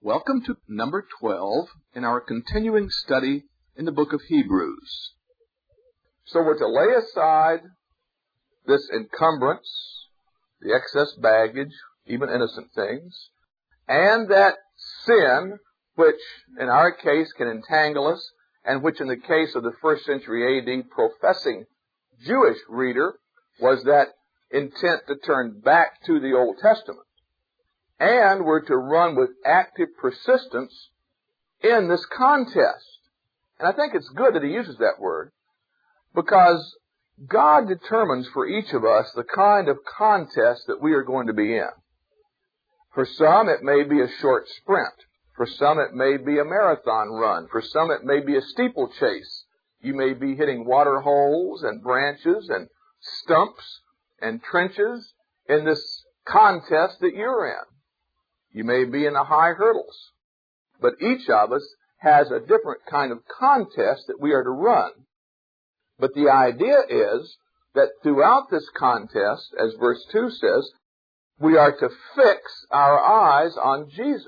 Welcome to number 12 in our continuing study in the book of Hebrews. So we're to lay aside this encumbrance, the excess baggage, even innocent things, and that sin which in our case can entangle us, and which in the case of the first century A.D. professing Jewish reader was that intent to turn back to the Old Testament. And we're to run with active persistence in this contest. And I think it's good that he uses that word, because God determines for each of us the kind of contest that we are going to be in. For some, it may be a short sprint. For some, it may be a marathon run. For some, it may be a steeplechase. You may be hitting water holes and branches and stumps and trenches in this contest that you're in. You may be in the high hurdles. But each of us has a different kind of contest that we are to run. But the idea is that throughout this contest, as verse 2 says, we are to fix our eyes on Jesus.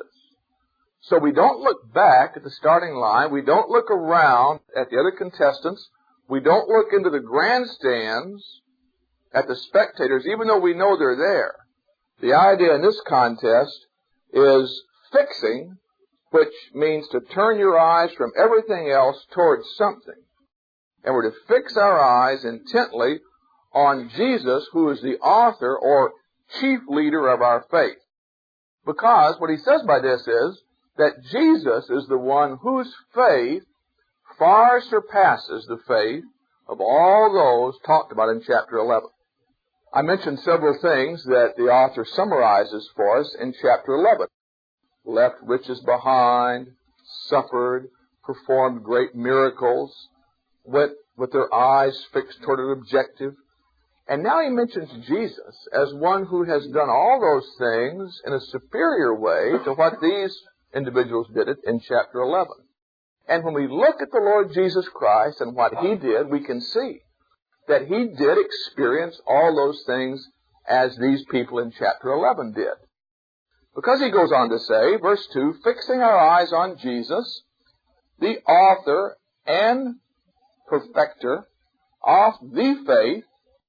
So we don't look back at the starting line. We don't look around at the other contestants. We don't look into the grandstands at the spectators, even though we know they're there. The idea in this contest is fixing, which means to turn your eyes from everything else towards something. And we're to fix our eyes intently on Jesus, who is the author or chief leader of our faith. Because what he says by this is that Jesus is the one whose faith far surpasses the faith of all those talked about in chapter 11. I mentioned several things that the author summarizes for us in chapter 11. Left riches behind, suffered, performed great miracles, went with their eyes fixed toward an objective. And now he mentions Jesus as one who has done all those things in a superior way to what these individuals did it in chapter 11. And when we look at the Lord Jesus Christ and what he did, we can see that he did experience all those things as these people in chapter 11 did. Because he goes on to say, verse 2, fixing our eyes on Jesus, the author and perfecter of the faith,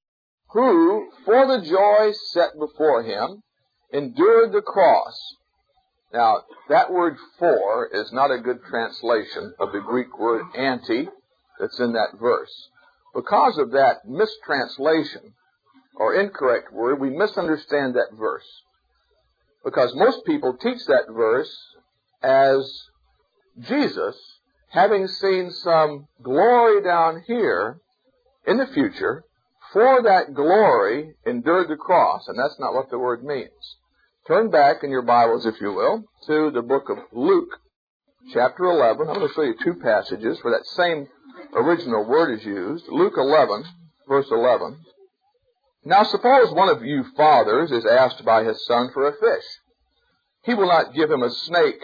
who, for the joy set before him, endured the cross. Now, that word for is not a good translation of the Greek word anti that's in that verse. Because of that mistranslation, or incorrect word, we misunderstand that verse. Because most people teach that verse as Jesus, having seen some glory down here in the future, for that glory endured the cross. And that's not what the word means. Turn back in your Bibles, if you will, to the book of Luke, chapter 11. I'm going to show you two passages where that same original word is used. Luke 11, verse 11. Now suppose one of you fathers is asked by his son for a fish. He will not give him a snake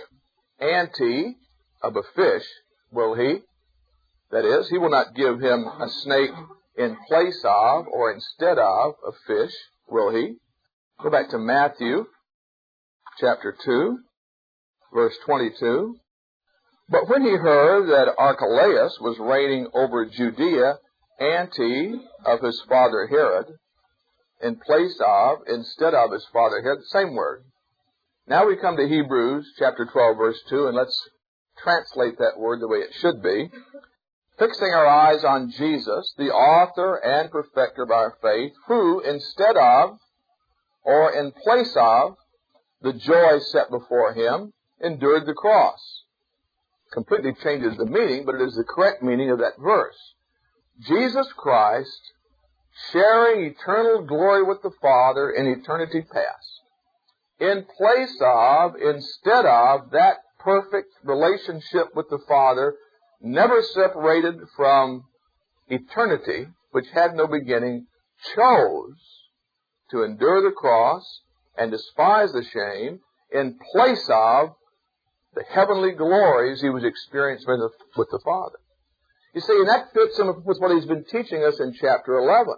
ante of a fish, will he? That is, he will not give him a snake in place of or instead of a fish, will he? Go back to Matthew, chapter 2, verse 22. But when he heard that Archelaus was reigning over Judea ante of his father Herod, in place of, instead of his father Herod, same word. Now we come to Hebrews chapter 12, verse 2, and let's translate that word the way it should be. Fixing our eyes on Jesus, the author and perfecter of our faith, who, instead of, or in place of, the joy set before him, endured the cross. Completely changes the meaning, but it is the correct meaning of that verse. Jesus Christ, sharing eternal glory with the Father in eternity past, in place of, instead of, that perfect relationship with the Father, never separated from eternity, which had no beginning, chose to endure the cross and despise the shame in place of the heavenly glories he was experiencing with the Father. You see, and that fits in with what he's been teaching us in chapter 11.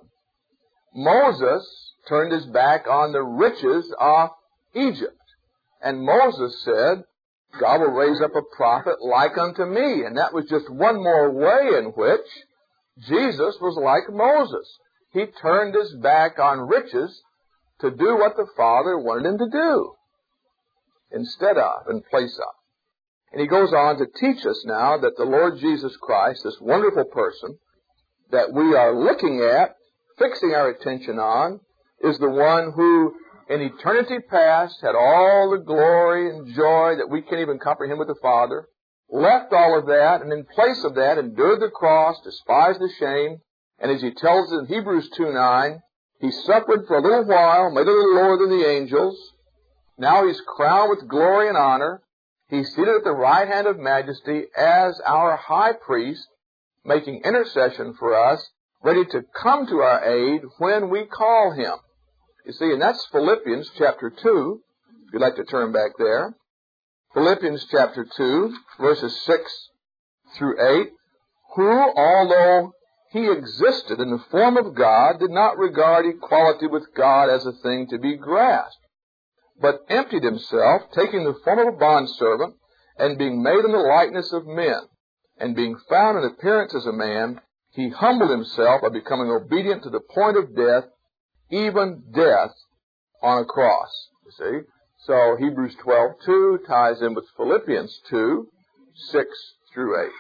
Moses turned his back on the riches of Egypt. And Moses said, God will raise up a prophet like unto me. And that was just one more way in which Jesus was like Moses. He turned his back on riches to do what the Father wanted him to do instead of, in place of. And he goes on to teach us now that the Lord Jesus Christ, this wonderful person that we are looking at, fixing our attention on, is the one who in eternity past had all the glory and joy that we can't even comprehend with the Father, left all of that, and in place of that endured the cross, despised the shame, and as he tells us in Hebrews 2:9, he suffered for a little while, made a little lower than the angels. Now he's crowned with glory and honor. He's seated at the right hand of majesty as our high priest, making intercession for us, ready to come to our aid when we call him. You see, and that's Philippians chapter 2, if you'd like to turn back there. Philippians chapter 2, verses 6 through 8, who, although he existed in the form of God, did not regard equality with God as a thing to be grasped, but emptied himself, taking the form of a bondservant, and being made in the likeness of men, and being found in appearance as a man, he humbled himself by becoming obedient to the point of death, even death on a cross. You see? So Hebrews 12:2 ties in with Philippians 2:6 through 8.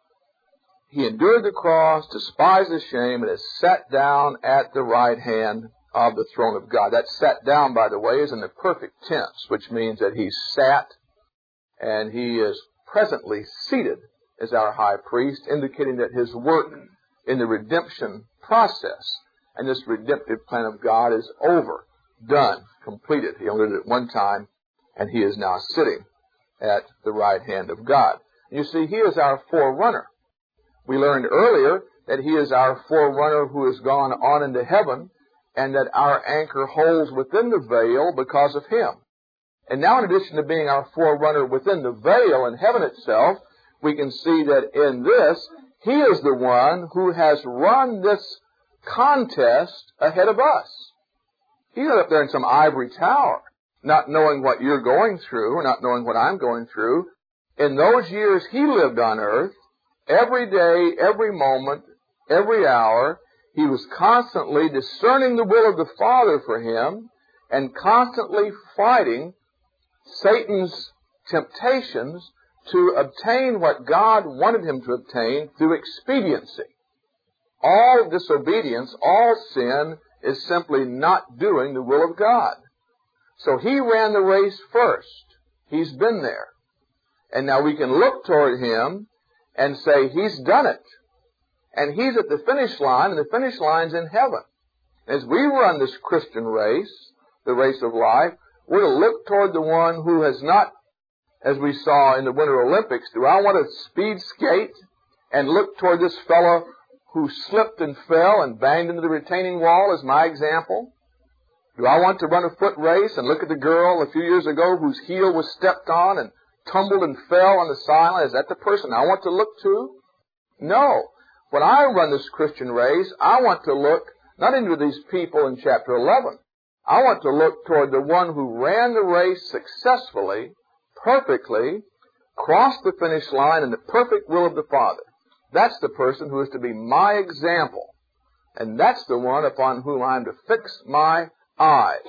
He endured the cross, despised the shame, and is sat down at the right hand of the throne of God. That sat down, by the way, is in the perfect tense, which means that he sat and he is presently seated as our high priest, indicating that his work in the redemption process and this redemptive plan of God is over, done, completed. He only did it one time, and he is now sitting at the right hand of God. You see, he is our forerunner. We learned earlier that he is our forerunner who has gone on into heaven, and that our anchor holds within the veil because of him. And now, in addition to being our forerunner within the veil in heaven itself, we can see that in this, he is the one who has run this contest ahead of us. He's not up there in some ivory tower, not knowing what you're going through, or not knowing what I'm going through. In those years he lived on earth, every day, every moment, every hour, he was constantly discerning the will of the Father for him and constantly fighting Satan's temptations to obtain what God wanted him to obtain through expediency. All disobedience, all sin, is simply not doing the will of God. So he ran the race first. He's been there. And now we can look toward him and say, he's done it. And he's at the finish line, and the finish line's in heaven. As we run this Christian race, the race of life, we're to look toward the one who has not, as we saw in the Winter Olympics, do I want to speed skate and look toward this fellow who slipped and fell and banged into the retaining wall as my example? Do I want to run a foot race and look at the girl a few years ago whose heel was stepped on and tumbled and fell on the sideline? Is that the person I want to look to? No. When I run this Christian race, I want to look not into these people in chapter 11. I want to look toward the one who ran the race successfully, perfectly, crossed the finish line in the perfect will of the Father. That's the person who is to be my example. And that's the one upon whom I am to fix my eyes.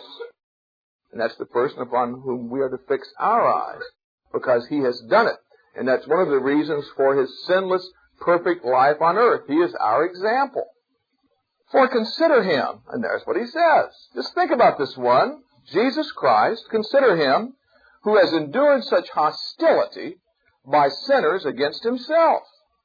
And that's the person upon whom we are to fix our eyes, because he has done it. And that's one of the reasons for his sinless, perfect life on earth. He is our example. For consider him, and there's what he says. Just think about this one, Jesus Christ. Consider him who has endured such hostility by sinners against himself.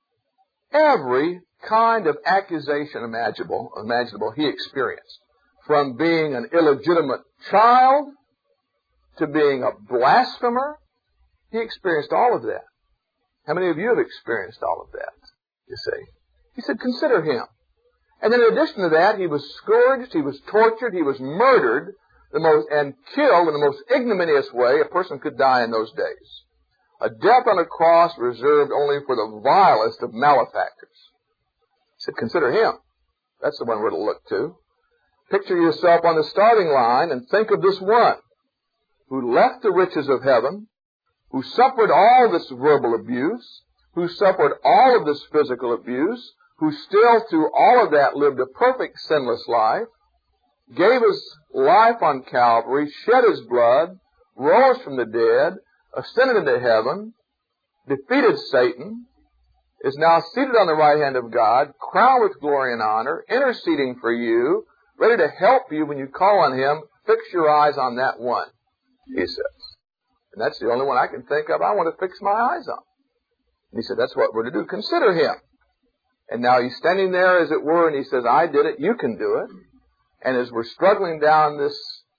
Every kind of accusation imaginable he experienced. From being an illegitimate child to being a blasphemer, he experienced all of that. How many of you have experienced all of that, you see? He said, consider him. And then in addition to that, he was scourged, he was tortured, he was murdered, and killed in the most ignominious way a person could die in those days. A death on a cross reserved only for the vilest of malefactors. He said, consider him. That's the one we're to look to. Picture yourself on the starting line and think of this one who left the riches of heaven, who suffered all this verbal abuse, who suffered all of this physical abuse, who still through all of that lived a perfect sinless life, gave his life on Calvary, shed his blood, rose from the dead, ascended into heaven, defeated Satan, is now seated on the right hand of God, crowned with glory and honor, interceding for you, ready to help you when you call on him. Fix your eyes on that one, he says. And that's the only one I can think of I want to fix my eyes on. And he said, that's what we're to do. Consider him. And now he's standing there, as it were, and he says, I did it, you can do it. And as we're struggling down this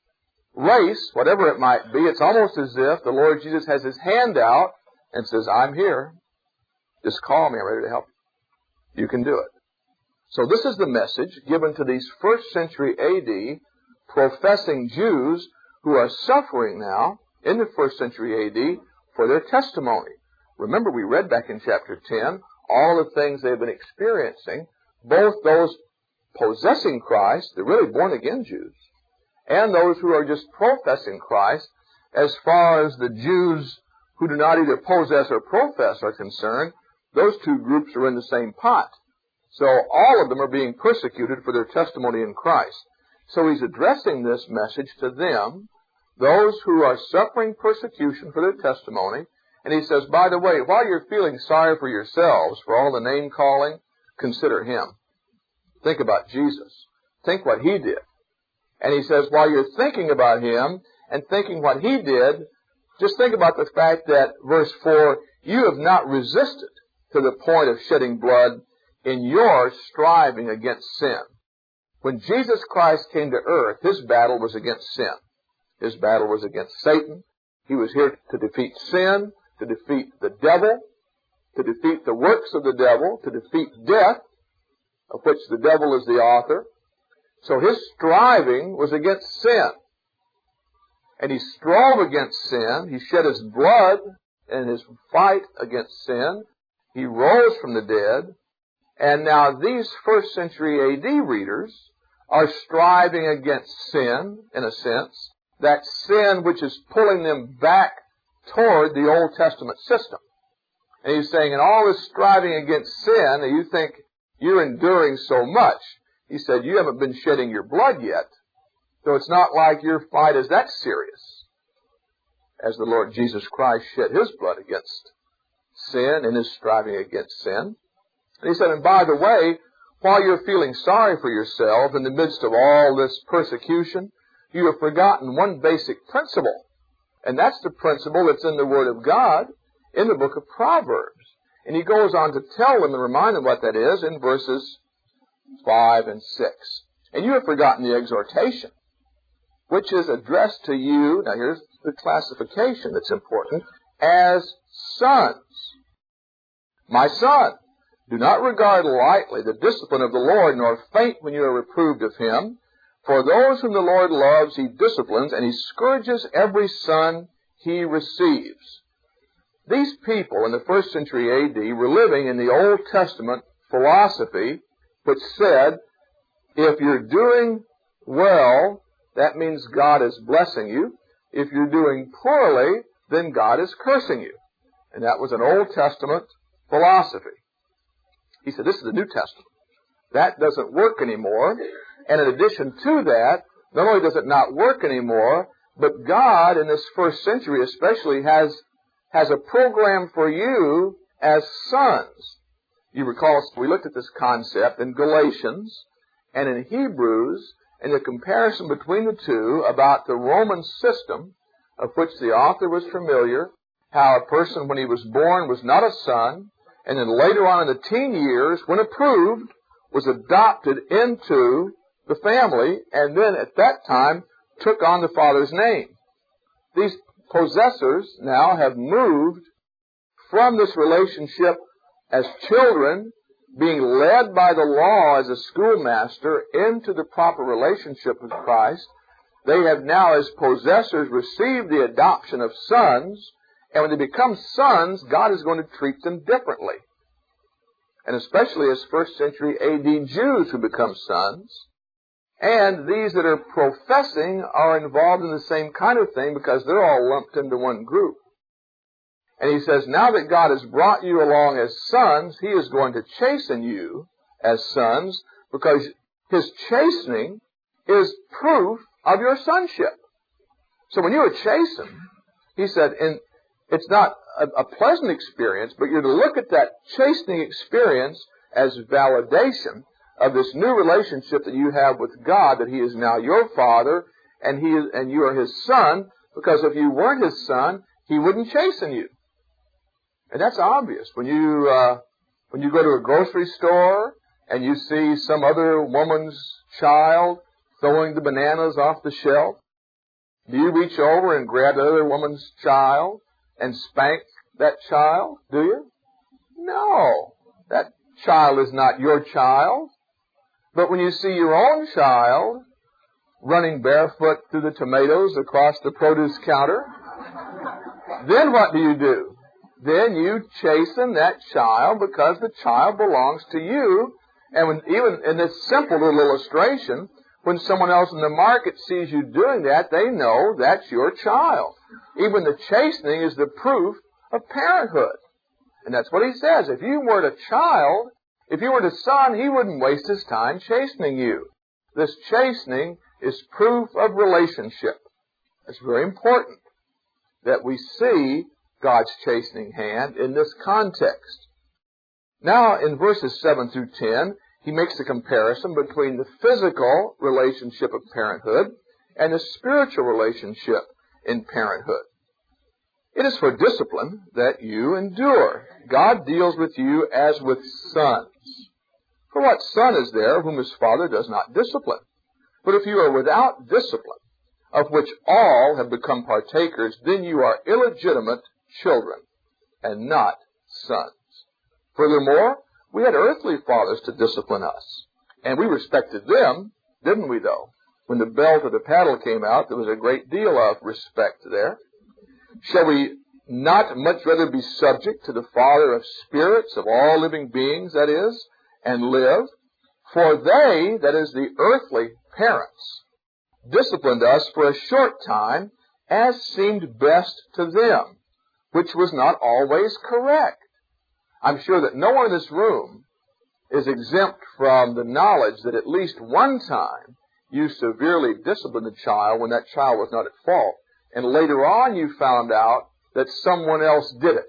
race, whatever it might be, it's almost as if the Lord Jesus has his hand out and says, I'm here. Just call me, I'm ready to help you. You can do it. So this is the message given to these first century A.D. professing Jews who are suffering now in the first century A.D. for their testimony. Remember, we read back in chapter 10 all the things they've been experiencing, both those possessing Christ, the really born-again Jews, and those who are just professing Christ, as far as the Jews who do not either possess or profess are concerned. Those two groups are in the same pot. So all of them are being persecuted for their testimony in Christ. So he's addressing this message to them, those who are suffering persecution for their testimony. And he says, by the way, while you're feeling sorry for yourselves for all the name-calling, consider him. Think about Jesus. Think what he did. And he says, while you're thinking about him and thinking what he did, just think about the fact that, verse 4, you have not resisted to the point of shedding blood in your striving against sin. When Jesus Christ came to earth, his battle was against sin. His battle was against Satan. He was here to defeat sin, to defeat the devil, to defeat the works of the devil, to defeat death, of which the devil is the author. So his striving was against sin. And he strove against sin. He shed his blood in his fight against sin. He rose from the dead. And now these first century A.D. readers are striving against sin, in a sense, that sin which is pulling them back toward the Old Testament system. And he's saying, in all this striving against sin, and you think you're enduring so much, he said, you haven't been shedding your blood yet. So it's not like your fight is that serious, as the Lord Jesus Christ shed his blood against sin in his striving against sin. And he said, and by the way, while you're feeling sorry for yourself in the midst of all this persecution, you have forgotten one basic principle. And that's the principle that's in the Word of God in the book of Proverbs. And he goes on to tell them and remind them what that is in verses 5 and 6. And you have forgotten the exhortation, which is addressed to you, now here's the classification that's important, as sons. My son, do not regard lightly the discipline of the Lord, nor faint when you are reproved of him. For those whom the Lord loves, he disciplines, and he scourges every son he receives. These people in the first century A.D. were living in the Old Testament philosophy, which said, if you're doing well, that means God is blessing you. If you're doing poorly, then God is cursing you. And that was an Old Testament philosophy. He said, this is the New Testament. That doesn't work anymore. And in addition to that, not only does it not work anymore, but God in this first century especially has a program for you as sons. You recall, we looked at this concept in Galatians and in Hebrews, and the comparison between the two about the Roman system, of which the author was familiar, how a person when he was born was not a son, and then later on in the teen years, when approved, was adopted into the family, and then at that time took on the father's name. These possessors now have moved from this relationship as children, being led by the law as a schoolmaster, into the proper relationship with Christ. They have now, as possessors, received the adoption of sons, and when they become sons, God is going to treat them differently. And especially as first century A.D. Jews who become sons. And these that are professing are involved in the same kind of thing because they're all lumped into one group. And he says, now that God has brought you along as sons, he is going to chasten you as sons, because his chastening is proof of your sonship. So when you are chastened, he said, and it's not a pleasant experience, but you're to look at that chastening experience as validation of this new relationship that you have with God, that he is now your father, and you are his son, because if you weren't his son, he wouldn't chasten you. And that's obvious. When you go to a grocery store and you see some other woman's child throwing the bananas off the shelf, do you reach over and grab the other woman's child and spank that child? Do you? No. That child is not your child. But when you see your own child running barefoot through the tomatoes across the produce counter, then what do? Then you chasten that child, because the child belongs to you. And even in this simple little illustration, when someone else in the market sees you doing that, they know that's your child. Even the chastening is the proof of parenthood. And that's what he says. If you weren't a child, if you weren't a son, he wouldn't waste his time chastening you. This chastening is proof of relationship. It's very important that we see God's chastening hand in this context. Now, in verses 7 through 10, he makes a comparison between the physical relationship of parenthood and the spiritual relationship in parenthood. It is for discipline that you endure. God deals with you as with sons. For what son is there whom his father does not discipline? But if you are without discipline, of which all have become partakers, then you are illegitimate children and not sons. Furthermore, we had earthly fathers to discipline us, and we respected them, didn't we, though? When the bell to the paddle came out, there was a great deal of respect there. Shall we not much rather be subject to the Father of spirits, of all living beings, that is, and live? For they, that is, the earthly parents, disciplined us for a short time, as seemed best to them, which was not always correct. I'm sure that no one in this room is exempt from the knowledge that at least one time you severely disciplined a child when that child was not at fault, and later on you found out that someone else did it.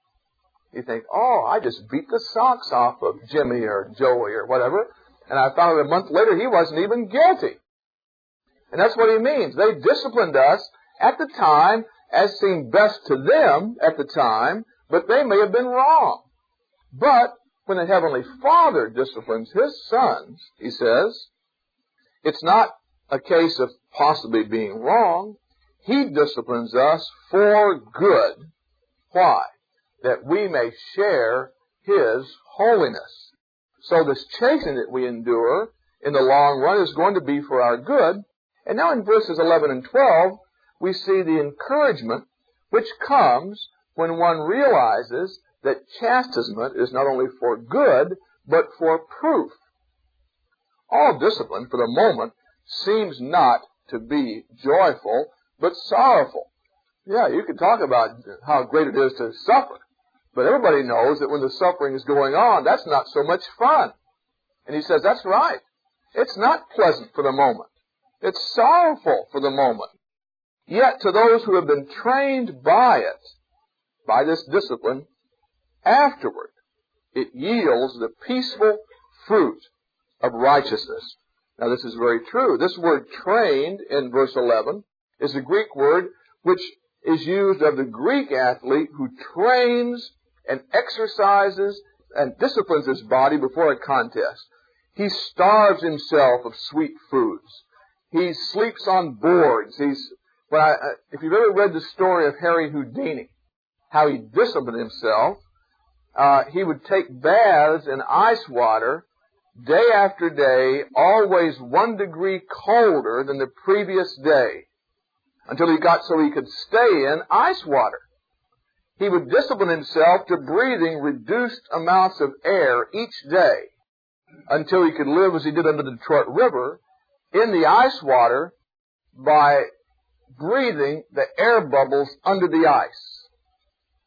You think, oh, I just beat the socks off of Jimmy or Joey or whatever, and I found out a month later he wasn't even guilty. And that's what he means. They disciplined us at the time as seemed best to them at the time, but they may have been wrong. But when the Heavenly Father disciplines his sons, he says, it's not a case of possibly being wrong. He disciplines us for good. Why? That we may share his holiness. So this chastening that we endure in the long run is going to be for our good. And now in verses 11 and 12, we see the encouragement which comes when one realizes that chastisement is not only for good, but for proof. All discipline, for the moment, seems not to be joyful, but sorrowful. Yeah, you can talk about how great it is to suffer, but everybody knows that when the suffering is going on, that's not so much fun. And he says, that's right. It's not pleasant for the moment. It's sorrowful for the moment. Yet to those who have been trained by it, by this discipline, afterward, it yields the peaceful fruit of righteousness. Now, this is very true. This word trained in verse 11 is a Greek word which is used of the Greek athlete who trains and exercises and disciplines his body before a contest. He starves himself of sweet foods. He sleeps on boards. If you've ever read the story of Harry Houdini, how he disciplined himself, he would take baths in ice water day after day, always 1 degree colder than the previous day, until he got so he could stay in ice water. He would discipline himself to breathing reduced amounts of air each day until he could live as he did under the Detroit River in the ice water by breathing the air bubbles under the ice.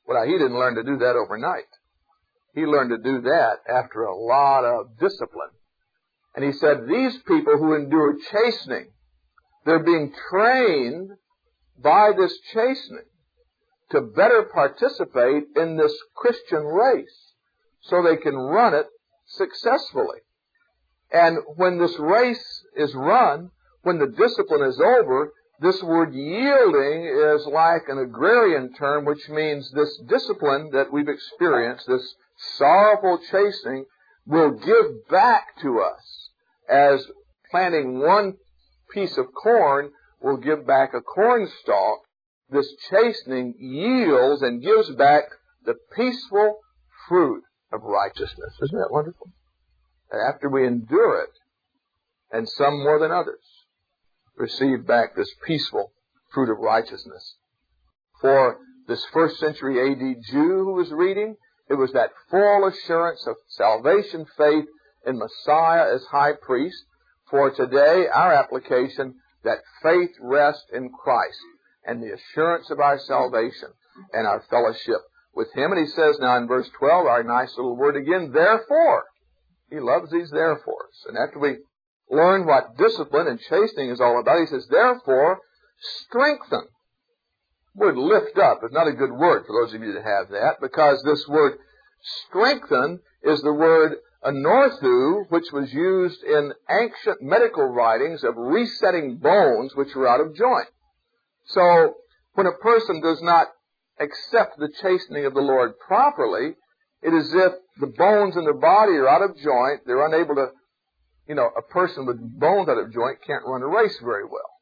Well, he didn't learn to do that overnight. He learned to do that after a lot of discipline. And he said, these people who endure chastening, they're being trained by this chastening to better participate in this Christian race so they can run it successfully. And when this race is run, when the discipline is over, this word yielding is like an agrarian term, which means this discipline that we've experienced, this sorrowful chastening, will give back to us as planting one piece of corn will give back a corn stalk. This chastening yields and gives back the peaceful fruit of righteousness. Isn't that wonderful? After we endure it, and some more than others, receive back this peaceful fruit of righteousness. For this first century A.D. Jew who was reading, it was that full assurance of salvation, faith in Messiah as high priest. For today, our application, that faith rests in Christ and the assurance of our salvation and our fellowship with Him. And he says now in verse 12, our nice little word again, therefore. He loves these therefores. And after we learn what discipline and chastening is all about, he says, therefore, strengthen. The word lift up is not a good word for those of you that have that, because this word strengthen is the word anorthu, which was used in ancient medical writings of resetting bones which were out of joint. So, when a person does not accept the chastening of the Lord properly, it is as if the bones in the body are out of joint. They're unable to, a person with bones out of joint can't run a race very well.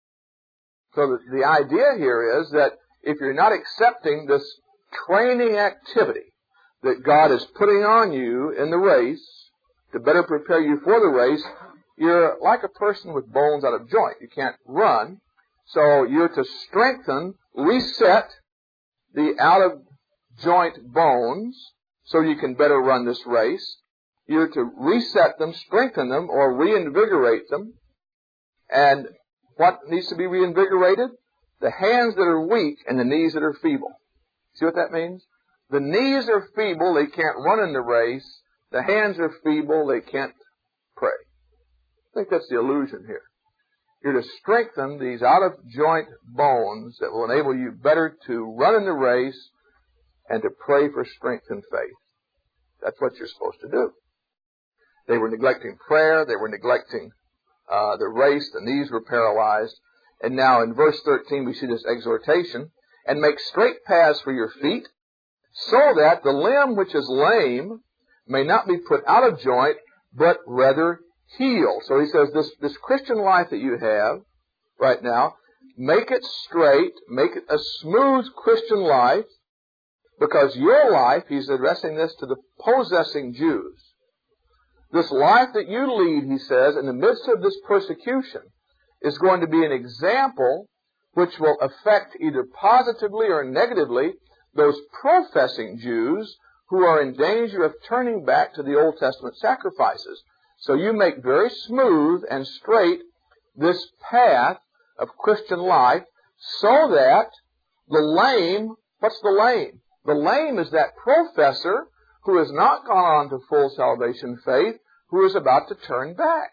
So the idea here is that if you're not accepting this training activity that God is putting on you in the race to better prepare you for the race, you're like a person with bones out of joint. You can't run. So you're to strengthen, reset the out-of-joint bones so you can better run this race. You're to reset them, strengthen them, or reinvigorate them. And what needs to be reinvigorated? The hands that are weak and the knees that are feeble. See what that means? The knees are feeble, they can't run in the race. The hands are feeble, they can't pray. I think that's the illusion here. You're to strengthen these out-of-joint bones that will enable you better to run in the race and to pray for strength and faith. That's what you're supposed to do. They were neglecting prayer. They were neglecting the race. The knees were paralyzed. And now in verse 13 we see this exhortation. And make straight paths for your feet, so that the limb which is lame may not be put out of joint, but rather heal. So he says this Christian life that you have right now, make it straight, make it a smooth Christian life, because your life, he's addressing this to the possessing Jews, this life that you lead, he says, in the midst of this persecution, is going to be an example which will affect either positively or negatively those professing Jews who are in danger of turning back to the Old Testament sacrifices. So you make very smooth and straight this path of Christian life so that the lame, what's the lame? The lame is that professor who has not gone on to full salvation faith, who is about to turn back.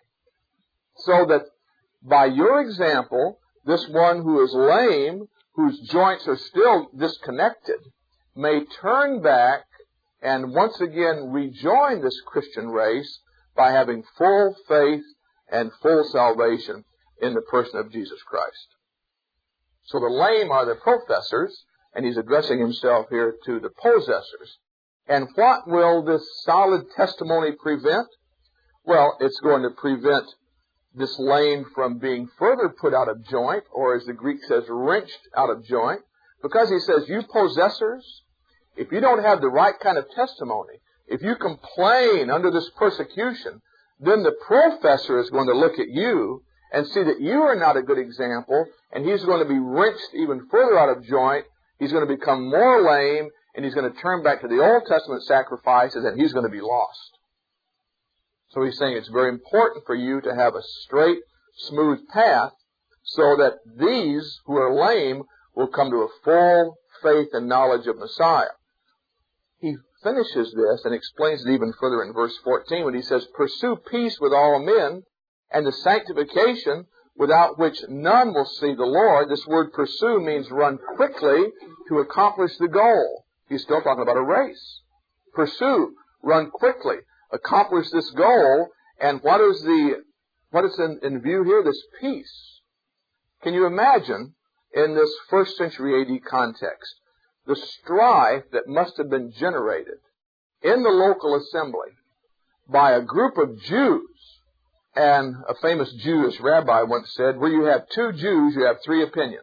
So that by your example, this one who is lame, whose joints are still disconnected, may turn back and once again rejoin this Christian race by having full faith and full salvation in the person of Jesus Christ. So the lame are the professors, and he's addressing himself here to the possessors. And what will this solid testimony prevent? Well, it's going to prevent this lame from being further put out of joint, or as the Greek says, wrenched out of joint, because he says, you possessors, if you don't have the right kind of testimony, if you complain under this persecution, then the professor is going to look at you and see that you are not a good example, and he's going to be wrenched even further out of joint. He's going to become more lame, and he's going to turn back to the Old Testament sacrifices, and he's going to be lost. So he's saying it's very important for you to have a straight, smooth path so that these who are lame will come to a full faith and knowledge of Messiah. He finishes this and explains it even further in verse 14 when he says, pursue peace with all men and the sanctification without which none will see the Lord. This word pursue means run quickly to accomplish the goal. He's still talking about a race. Pursue, run quickly, accomplish this goal. And what is in view here? This peace. Can you imagine in this first century AD context the strife that must have been generated in the local assembly by a group of Jews? And a famous Jewish rabbi once said, where you have two Jews, you have three opinions.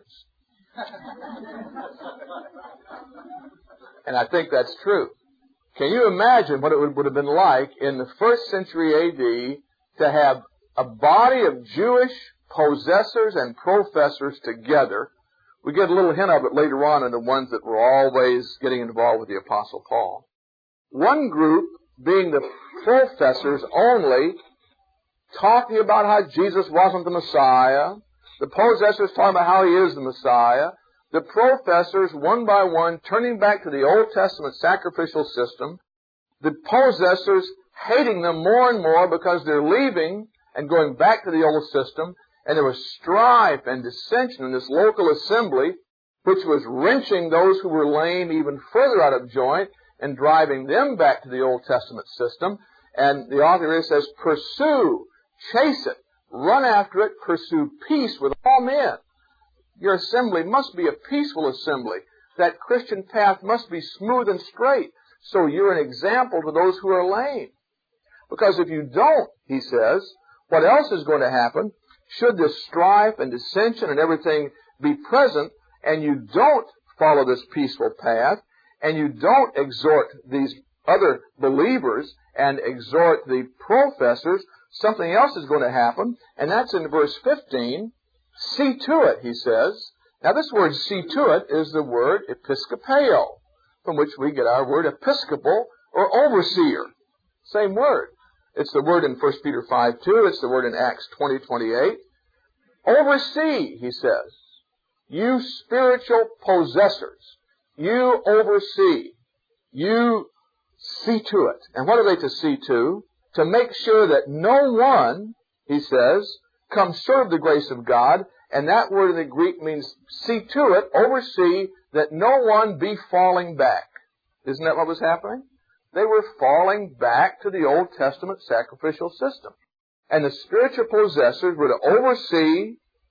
And I think that's true. Can you imagine what it would have been like in the first century AD to have a body of Jewish possessors and professors together? We get a little hint of it later on in the ones that were always getting involved with the Apostle Paul. One group being the professors only, talking about how Jesus wasn't the Messiah. The possessors talking about how He is the Messiah. The professors, one by one, turning back to the Old Testament sacrificial system. The possessors hating them more and more because they're leaving and going back to the old system. And there was strife and dissension in this local assembly, which was wrenching those who were lame even further out of joint and driving them back to the Old Testament system. And the author here says, pursue, chase it, run after it, pursue peace with all men. Your assembly must be a peaceful assembly. That Christian path must be smooth and straight, so you're an example to those who are lame. Because if you don't, he says, what else is going to happen? Should this strife and dissension and everything be present, and you don't follow this peaceful path, and you don't exhort these other believers and exhort the professors, something else is going to happen, and that's in verse 15. See to it, he says. Now this word see to it is the word episkopeo, from which we get our word episcopal or overseer. Same word. It's the word in 1 Peter 5:2. It's the word in Acts 20:28. Oversee, he says. You spiritual possessors. You oversee. You see to it. And what are they to see to? To make sure that no one, he says, comes short of the grace of God. And that word in the Greek means see to it, oversee, that no one be falling back. Isn't that what was happening? They were falling back to the Old Testament sacrificial system. And the spiritual possessors were to oversee,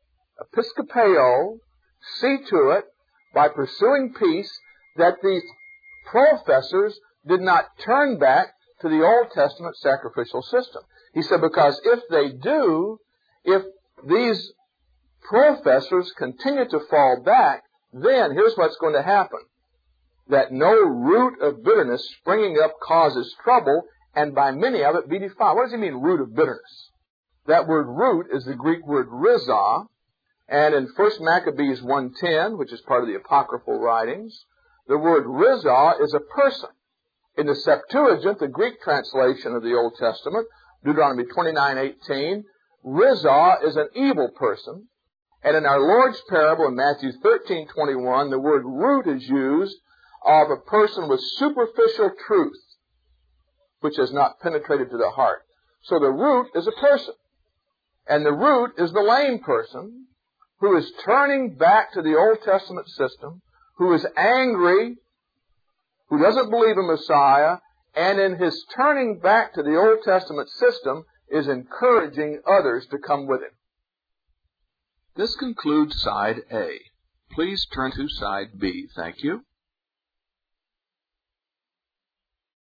episkopeo, see to it, by pursuing peace, that these professors did not turn back to the Old Testament sacrificial system. He said, because if they do, if these professors continue to fall back, then here's what's going to happen. That no root of bitterness springing up causes trouble, and by many of it be defiled. What does he mean, root of bitterness? That word root is the Greek word rhizah, and in 1 Maccabees 1:10, which is part of the apocryphal writings, the word rhizah is a person. In the Septuagint, the Greek translation of the Old Testament, Deuteronomy 29:18, rhizah is an evil person. And in our Lord's parable in Matthew 13:21, the word root is used of a person with superficial truth, which has not penetrated to the heart. So the root is a person. And the root is the lame person who is turning back to the Old Testament system, who is angry, who doesn't believe in Messiah, and in his turning back to the Old Testament system is encouraging others to come with him. This concludes Side A. Please turn to Side B. Thank you.